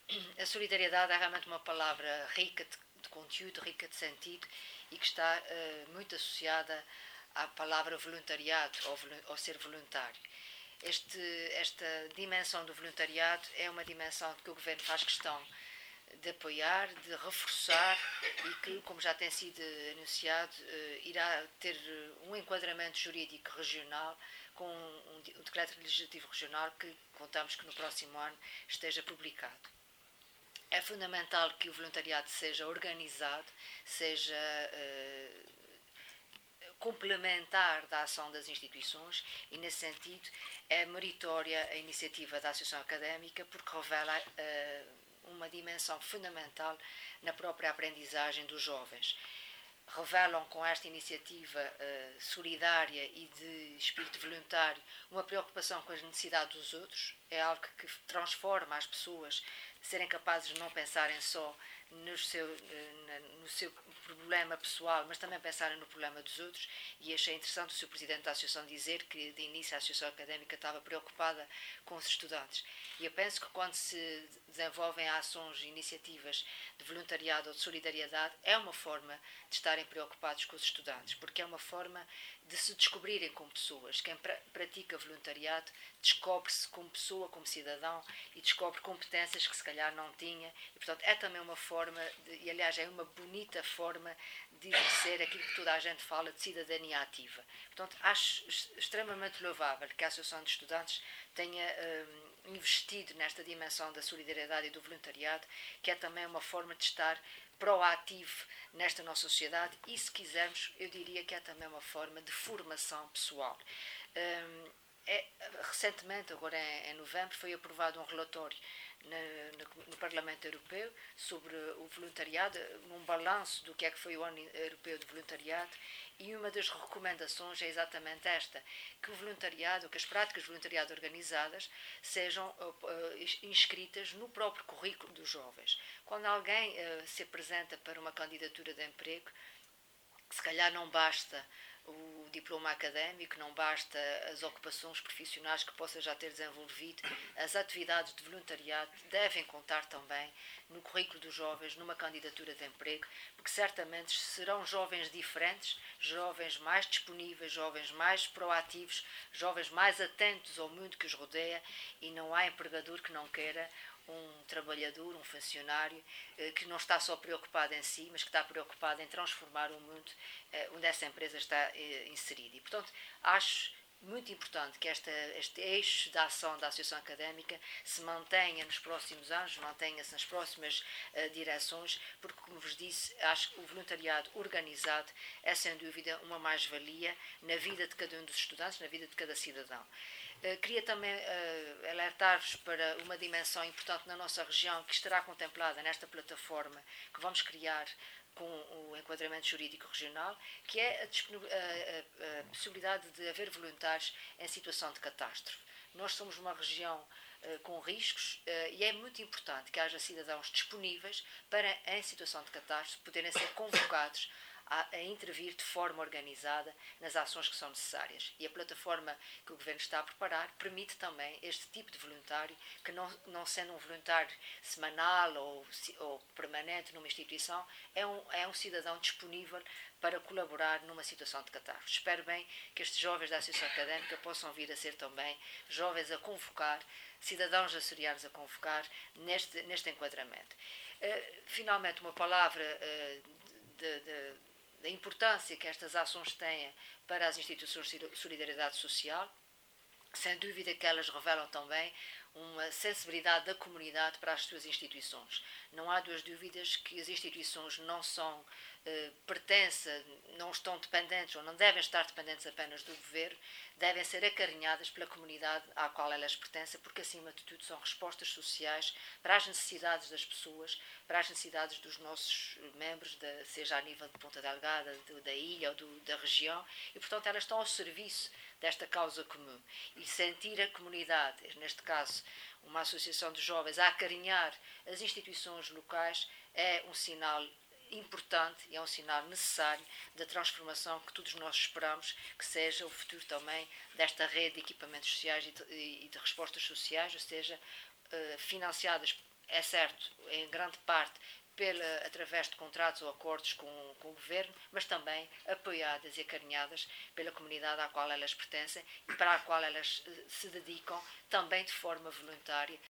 A solidariedade é realmente uma palavra rica de conteúdo, rica de sentido e que está muito associada à palavra voluntariado ou ser voluntário. Esta dimensão do voluntariado é uma dimensão que o Governo faz questão de apoiar, de reforçar e que, como já tem sido anunciado, irá ter um enquadramento jurídico regional com um decreto legislativo regional que contamos que no próximo ano esteja publicado. É fundamental que o voluntariado seja organizado, seja complementar da ação das instituições e, nesse sentido, é meritória a iniciativa da Associação Académica porque revela uma dimensão fundamental na própria aprendizagem dos jovens. Revelam com esta iniciativa solidária e de espírito voluntário uma preocupação com as necessidades dos outros. É algo que transforma as pessoas de serem capazes de não pensarem só no seu problema pessoal, mas também pensarem no problema dos outros. E achei interessante o Sr. Presidente da Associação dizer que, de início, a Associação Académica estava preocupada com os estudantes. E eu penso que, quando se desenvolvem ações e iniciativas de voluntariado ou de solidariedade, é uma forma de estarem preocupados com os estudantes, porque é uma forma de se descobrirem como pessoas. Quem pratica voluntariado descobre-se como pessoa, como cidadão, e descobre competências que se calhar não tinha. E, portanto, é também uma forma, e aliás é uma bonita forma de exercer aquilo que toda a gente fala de cidadania ativa. Portanto, acho extremamente louvável que a Associação de Estudantes tenha investido nesta dimensão da solidariedade e do voluntariado, que é também uma forma de estar proativo nesta nossa sociedade e, se quisermos, eu diria que é também uma forma de formação pessoal. Recentemente, agora em novembro, foi aprovado um relatório no Parlamento Europeu sobre o voluntariado, um balanço do que é que foi o Ano Europeu de Voluntariado, e uma das recomendações é exatamente esta, que o voluntariado, que as práticas de voluntariado organizadas sejam inscritas no próprio currículo dos jovens. Quando alguém se apresenta para uma candidatura de emprego, se calhar não basta o diploma académico, não basta as ocupações profissionais que possa já ter desenvolvido, as atividades de voluntariado devem contar também no currículo dos jovens, numa candidatura de emprego, porque certamente serão jovens diferentes, jovens mais disponíveis, jovens mais proativos, jovens mais atentos ao mundo que os rodeia, e não há empregador que não queira um trabalhador, um funcionário que não está só preocupado em si, mas que está preocupado em transformar o mundo onde essa empresa está inserida. E, portanto, acho muito importante que este eixo da ação da Associação Académica se mantenha nos próximos anos, mantenha-se nas próximas direções, porque, como vos disse, acho que o voluntariado organizado é, sem dúvida, uma mais-valia na vida de cada um dos estudantes, na vida de cada cidadão. Queria também alertar-vos para uma dimensão importante na nossa região que estará contemplada nesta plataforma que vamos criar com o enquadramento jurídico regional, que é a possibilidade de haver voluntários em situação de catástrofe. Nós somos uma região com riscos e é muito importante que haja cidadãos disponíveis para, em situação de catástrofe, poderem ser convocados a intervir de forma organizada nas ações que são necessárias. E a plataforma que o Governo está a preparar permite também este tipo de voluntário, que não sendo um voluntário semanal ou permanente numa instituição, é um cidadão disponível para colaborar numa situação de catástrofe. Espero bem que estes jovens da Associação Académica possam vir a ser também jovens a convocar, cidadãos açorianos a convocar neste enquadramento. Finalmente, uma palavra da importância que estas ações têm para as instituições de solidariedade social. Sem dúvida que elas revelam também uma sensibilidade da comunidade para as suas instituições. Não há duas dúvidas que as instituições não são pertencem, não estão dependentes ou não devem estar dependentes apenas do governo, devem ser acarinhadas pela comunidade à qual elas pertencem, porque acima de tudo são respostas sociais para as necessidades das pessoas, para as necessidades dos nossos membros, seja a nível de Ponta Delgada, da ilha ou da região, e portanto elas estão ao serviço desta causa comum. E sentir a comunidade, neste caso uma associação de jovens, a acarinhar as instituições locais, é um sinal importante e é um sinal necessário da transformação que todos nós esperamos que seja o futuro também desta rede de equipamentos sociais e de respostas sociais, ou seja, financiadas é certo, em grande parte através de contratos ou acordos com o governo, mas também apoiadas e acarinhadas pela comunidade à qual elas pertencem e para a qual elas se dedicam também de forma voluntária,